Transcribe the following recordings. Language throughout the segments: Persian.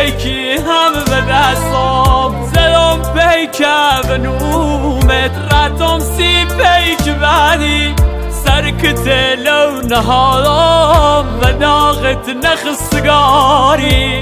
پیکی هم به دستم زدم پیکه به نومت ردم سی پیک بعدی سرکت لو نهالم و داغت نخستگاری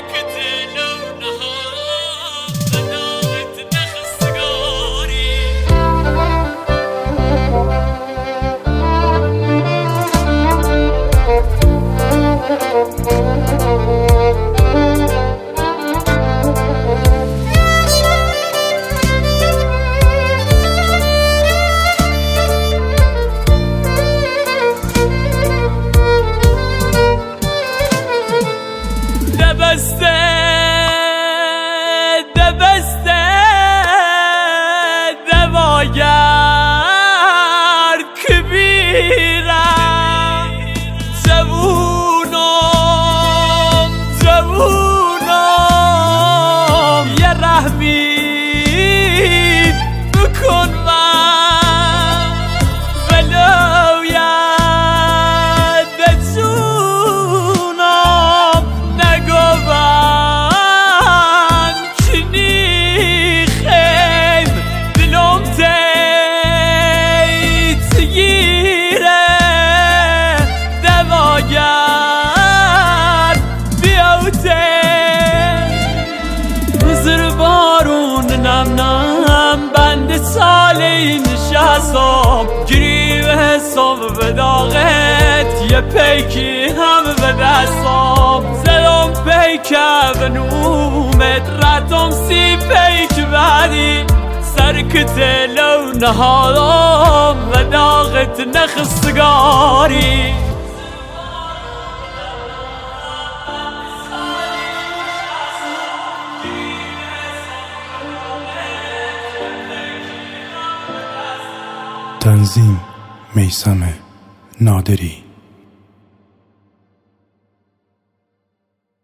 دبسته دواگر کبیرم جوونم یه رحمی بکن من ولو ید جونم نگوم کنی خیم دلم تیگیره دواگر بیاوته زیر بارون نم نم بند سالی نشستم گریب حساب به داغت یه پیکی هم به دستم زدم پیکه به نومت ردم سی پیک بعدی سرکت لو نهالم و داغت نخستگاری تنظیم میثم نادری